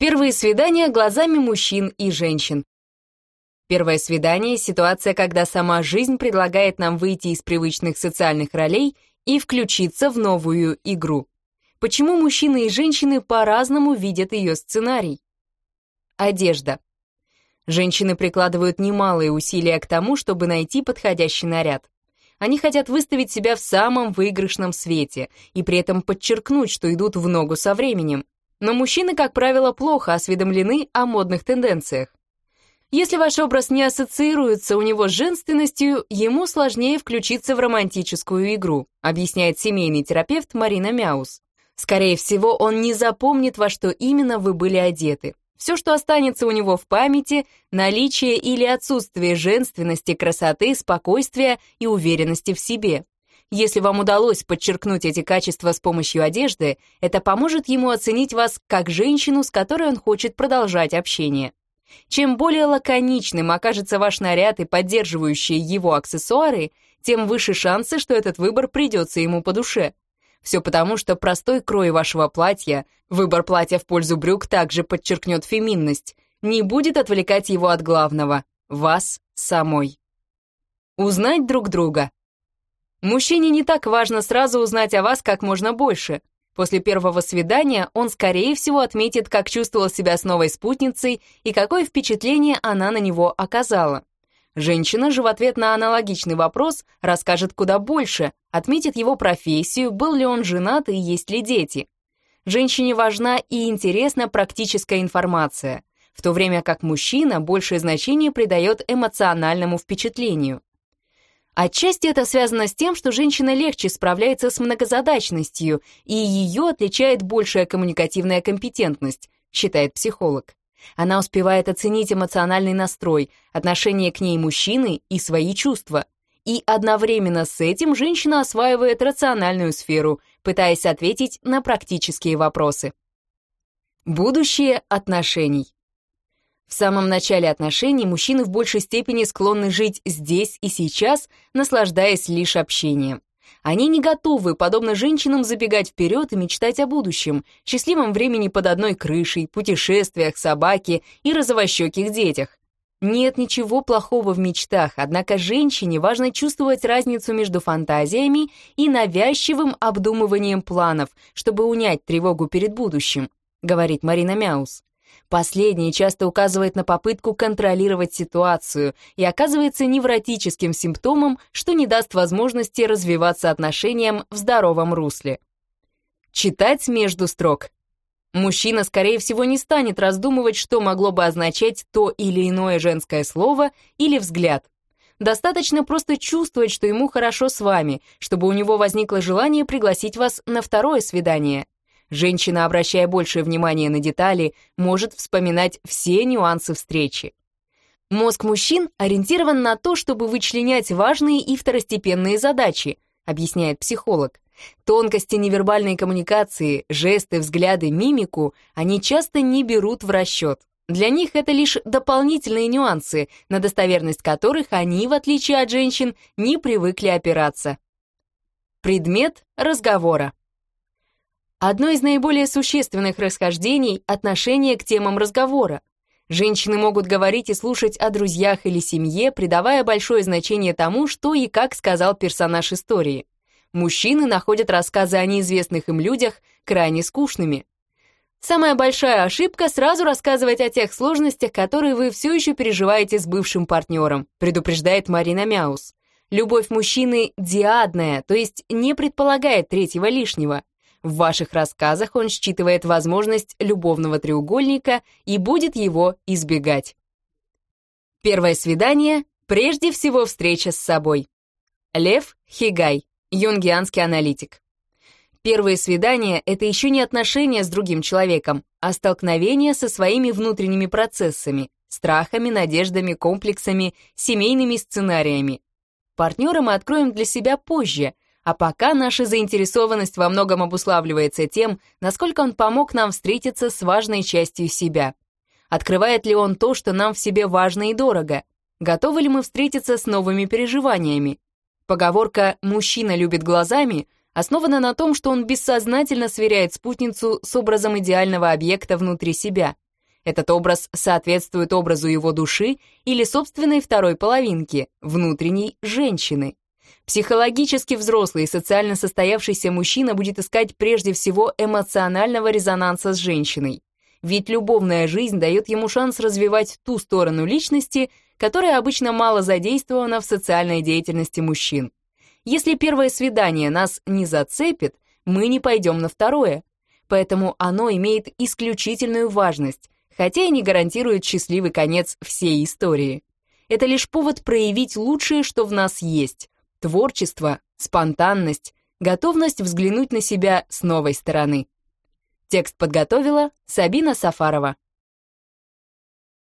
Первые свидания глазами мужчин и женщин. Первое свидание — ситуация, когда сама жизнь предлагает нам выйти из привычных социальных ролей и включиться в новую игру. Почему мужчины и женщины по-разному видят ее сценарий? Одежда. Женщины прикладывают немалые усилия к тому, чтобы найти подходящий наряд. Они хотят выставить себя в самом выигрышном свете и при этом подчеркнуть, что идут в ногу со временем. Но мужчины, как правило, плохо осведомлены о модных тенденциях. Если ваш образ не ассоциируется у него с женственностью, ему сложнее включиться в романтическую игру, объясняет семейный терапевт Марина Мяус. Скорее всего, он не запомнит, во что именно вы были одеты. Все, что останется у него в памяти — наличие или отсутствие женственности, красоты, спокойствия и уверенности в себе. Если вам удалось подчеркнуть эти качества с помощью одежды, это поможет ему оценить вас как женщину, с которой он хочет продолжать общение. Чем более лаконичным окажется ваш наряд и поддерживающие его аксессуары, тем выше шансы, что этот выбор придется ему по душе. Все потому, что простой крой вашего платья, выбор платья в пользу брюк также подчеркнет феминность, не будет отвлекать его от главного — вас самой. Узнать друг друга. Мужчине не так важно сразу узнать о вас как можно больше. После первого свидания он, скорее всего, отметит, как чувствовал себя с новой спутницей и какое впечатление она на него оказала. Женщина же в ответ на аналогичный вопрос расскажет куда больше, отметит его профессию, был ли он женат и есть ли дети. Женщине важна и интересна практическая информация, в то время как мужчина большее значение придает эмоциональному впечатлению. Отчасти это связано с тем, что женщина легче справляется с многозадачностью, и ее отличает большая коммуникативная компетентность, считает психолог. Она успевает оценить эмоциональный настрой, отношение к ней мужчины и свои чувства. И одновременно с этим женщина осваивает рациональную сферу, пытаясь ответить на практические вопросы. Будущее отношений. В самом начале отношений мужчины в большей степени склонны жить здесь и сейчас, наслаждаясь лишь общением. Они не готовы, подобно женщинам, забегать вперед и мечтать о будущем, счастливом времени под одной крышей, путешествиях, собаке и розовощеких детях. Нет ничего плохого в мечтах, однако женщине важно чувствовать разницу между фантазиями и навязчивым обдумыванием планов, чтобы унять тревогу перед будущим, говорит Марина Мяус. Последнее часто указывает на попытку контролировать ситуацию и оказывается невротическим симптомом, что не даст возможности развиваться отношениям в здоровом русле. Читать между строк. Мужчина, скорее всего, не станет раздумывать, что могло бы означать то или иное женское слово или взгляд. Достаточно просто чувствовать, что ему хорошо с вами, чтобы у него возникло желание пригласить вас на второе свидание. Женщина, обращая большее внимание на детали, может вспоминать все нюансы встречи. Мозг мужчин ориентирован на то, чтобы вычленять важные и второстепенные задачи, объясняет психолог. Тонкости невербальной коммуникации, жесты, взгляды, мимику они часто не берут в расчет. Для них это лишь дополнительные нюансы, на достоверность которых они, в отличие от женщин, не привыкли опираться. Предмет разговора. Одно из наиболее существенных расхождений — отношение к темам разговора. Женщины могут говорить и слушать о друзьях или семье, придавая большое значение тому, что и как сказал персонаж истории. Мужчины находят рассказы о неизвестных им людях крайне скучными. Самая большая ошибка — сразу рассказывать о тех сложностях, которые вы все еще переживаете с бывшим партнером, предупреждает Марина Мяус. Любовь мужчины диадная, то есть не предполагает третьего лишнего. В ваших рассказах он считывает возможность любовного треугольника и будет его избегать. Первое свидание — прежде всего встреча с собой. Лев Хигай, юнгианский аналитик. Первые свидания — это еще не отношения с другим человеком, а столкновение со своими внутренними процессами, страхами, надеждами, комплексами, семейными сценариями. Партнера мы откроем для себя позже, а пока наша заинтересованность во многом обуславливается тем, насколько он помог нам встретиться с важной частью себя. Открывает ли он то, что нам в себе важно и дорого? Готовы ли мы встретиться с новыми переживаниями? Поговорка «мужчина любит глазами» основана на том, что он бессознательно сверяет спутницу с образом идеального объекта внутри себя. Этот образ соответствует образу его души или собственной второй половинки, внутренней женщины. Психологически взрослый и социально состоявшийся мужчина будет искать прежде всего эмоционального резонанса с женщиной. Ведь любовная жизнь дает ему шанс развивать ту сторону личности, которая обычно мало задействована в социальной деятельности мужчин. Если первое свидание нас не зацепит, мы не пойдем на второе. Поэтому оно имеет исключительную важность, хотя и не гарантирует счастливый конец всей истории. Это лишь повод проявить лучшее, что в нас есть: творчество, спонтанность, готовность взглянуть на себя с новой стороны. Текст подготовила Сабина Сафарова.